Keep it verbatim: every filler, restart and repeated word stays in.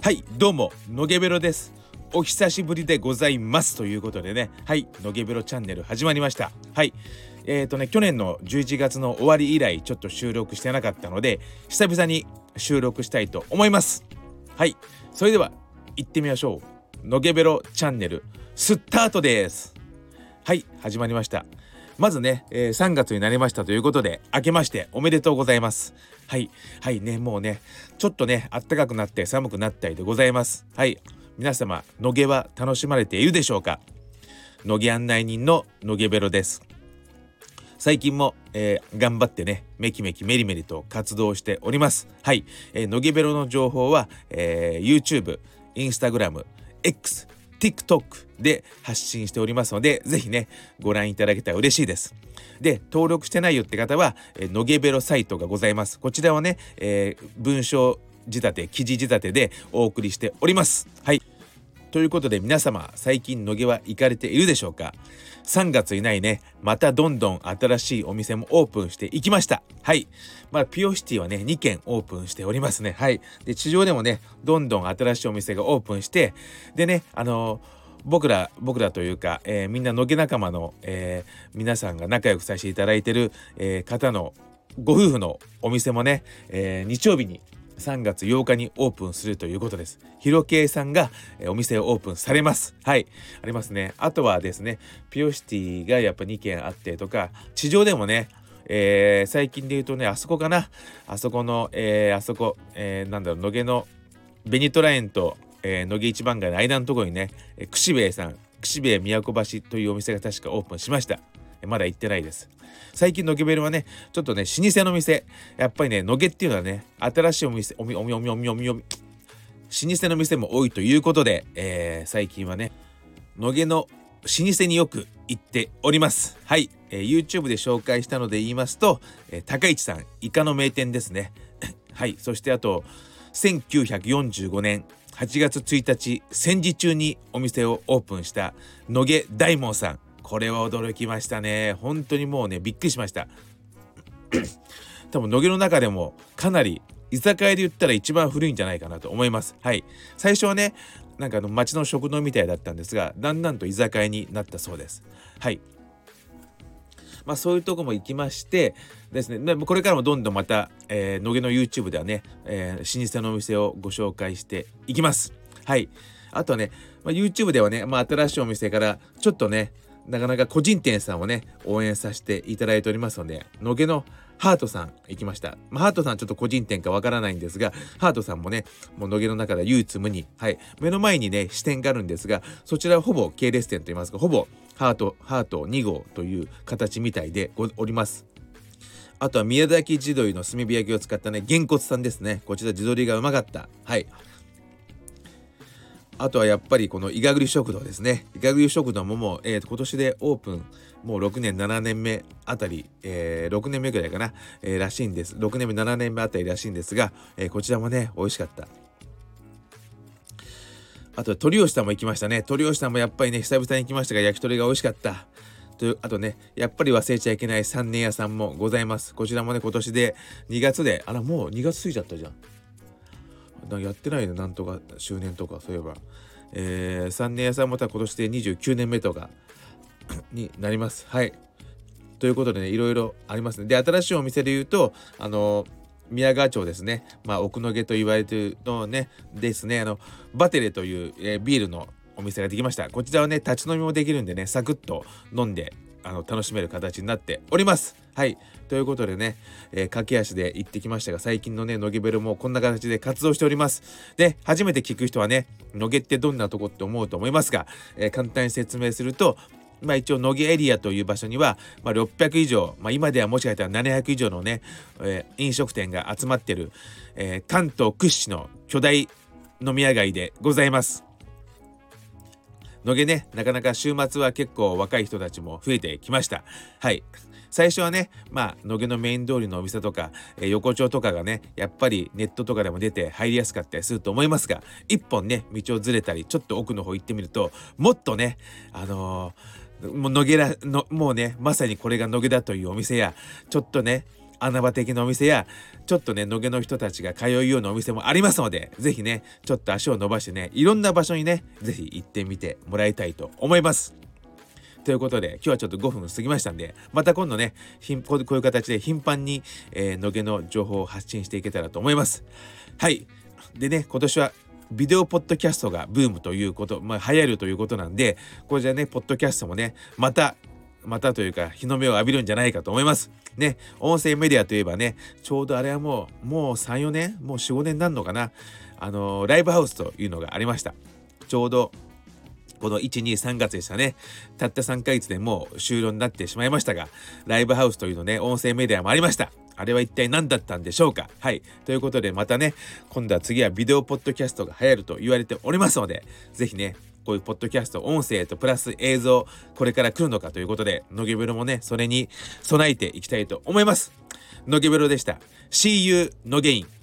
はいどうものげべろです。お久しぶりでございますということでね、はいのげべろチャンネル始まりました。はいえーとね去年のじゅういちがつの終わり以来ちょっと収録してなかったので、久々に収録したいと思います。はいそれでは行ってみましょう。のげべろチャンネルスタートです。はい始まりました。まずね、えー、さんがつになりましたということで、明けましておめでとうございます。はいはいねもうねちょっとね暖かくなって寒くなったりでございます。はい皆様のげは楽しまれているでしょうか。のげ案内人ののげべろです。最近も、えー、頑張ってねめきめきメリメリと活動しております。はい、えー、のげべろの情報は、えー、YouTube、Instagram、X、TikTok で発信しておりますので、ぜひねご覧いただけたら嬉しいです。で登録してないよって方は、えー、のげべろサイトがございます。こちらはね、えー、文章仕立て記事仕立てでお送りしております。はいということで皆様最近のげは行かれているでしょうか。さんがつ以内ねまたどんどん新しいお店もオープンしていきました。はいまあピオシティはねにけんオープンしておりますね。はいで地上でもねどんどん新しいお店がオープンして、でねあのー僕ら僕らというか、えー、みんなのげ仲間の、えー、皆さんが仲良くさせていただいてる、えー、方のご夫婦のお店もね、えー、日曜日にさんがつようかにオープンするということです。ひろけいさんが、えー、お店をオープンされます。はいありますね。あとはですねピオシティがやっぱにけんあってとか、地上でもねえー、最近で言うとねあそこかなあそこの、えー、あそこ、えー、なんだろう野毛のベニトラ園とえー、野毛一番街の間のところにね、えー、串兵衛さん串兵衛都橋というお店が確かオープンしました。えー、まだ行ってないです。最近のげべるはねちょっとね老舗の店、やっぱりね野毛っていうのはね新しいお店おみおみおみおみおみおみ老舗の店も多いということで、えー、最近はね野毛の老舗によく行っております。はい、えー、YouTube で紹介したので言いますと、えー、高市さんイカの名店ですねはいそしてあとせんきゅうひゃくよんじゅうごねんはちがつついたち戦時中にお店をオープンした野毛大門さん、これは驚きましたね。本当にもうねびっくりしました多分野毛の中でもかなり居酒屋で言ったら一番古いんじゃないかなと思います。はい最初はねなんかあの町の食堂みたいだったんですが、だんだんと居酒屋になったそうです。はいまあそういうとこも行きましてですね、これからもどんどんまた、えー、野毛の YouTube ではね、えー、老舗のお店をご紹介していきます。はいあとはね、まあ、YouTube ではね、まあ、新しいお店からちょっとねなかなか個人店さんをね応援させていただいておりますので、野毛のハートさん行きました。まあ、ハートさんちょっと個人店かわからないんですが、ハートさんもねもう野毛の中で唯一無二、はい目の前にね支店があるんですが、そちらはほぼ系列店といいますかほぼハートハートにごうという形みたいでおります。あとは宮崎地鶏の炭火焼きを使ったねげんこつさんですね。こちら地鶏がうまかった。はいあとはやっぱりこのいがぐり食堂ですね。いがぐり食堂ももう、えー、今年でオープンもうろくねんななねんめあたり、えー、ろくねんめぐらいかな、えー、らしいんです。ろくねんめななねんめあたりらしいんですが、えー、こちらもね美味しかった。あとは鳥吉さんも行きましたね。鳥吉さんもやっぱりね久々に行きましたが焼き鳥が美味しかったという。あとねやっぱり忘れちゃいけない三年屋さんもございます。こちらもね今年でにがつで、あらもうにがつ過ぎちゃったじゃん。やってないねなんとか周年とかそういえば、えー、三年屋さんもた今年でにじゅうきゅうねんめとかになります。はいということでねいろいろありますね。で新しいお店で言うとあのー、宮川町ですね、まあ奥野毛と言われてるのねですねあのバテレという、えー、ビールのお店ができました。こちらはね立ち飲みもできるんでねサクッと飲んであの楽しめる形になっております。はいということでね、えー、駆け足で行ってきましたが、最近のね野毛ベルもこんな形で活動しております。で初めて聞く人はね野毛ってどんなとこって思うと思いますが、えー、簡単に説明すると、まあ一応野毛エリアという場所には、まあ、ろっぴゃくいじょう、まあ、今ではもしかしたらななひゃくいじょうのね、えー、飲食店が集まってる、えー、関東屈指の巨大飲み屋街でございます。野毛ねなかなか週末は結構若い人たちも増えてきました。はい最初はねまあ野毛のメイン通りのお店とか、えー、横丁とかがねやっぱりネットとかでも出て入りやすかったりすると思いますが、一本ね道をずれたりちょっと奥の方行ってみるともっとねあのー、もう野毛らのもうねまさにこれが野毛だというお店や、ちょっとね穴場的なお店やちょっとね野毛の人たちが通うようなお店もありますので、ぜひねちょっと足を伸ばしてねいろんな場所にねぜひ行ってみてもらいたいと思います。ということで今日はちょっとごふん過ぎましたんで、また今度ねひんこういう形で頻繁に、えー、野毛の情報を発信していけたらと思います。はい。でね今年はビデオポッドキャストがブームということ、まあ流行るということなんで、これじゃねポッドキャストもねまたまたというか日の目を浴びるんじゃないかと思いますね。音声メディアといえばね、ちょうどあれはもうもうさん、よねんもうよん、ごねんになるのかな、あのー、ライブハウスというのがありました。ちょうどこのいち、に、さんがつでしたね。たったさんかげつでもう終了になってしまいましたが、ライブハウスというのね音声メディアもありました。あれは一体何だったんでしょうか。はい。ということでまたね今度は次はビデオポッドキャストが流行ると言われておりますので、ぜひねこういうポッドキャスト音声とプラス映像これから来るのかということで、野毛ベロもねそれに備えていきたいと思います。野毛ベロでした。 See you 野毛イン。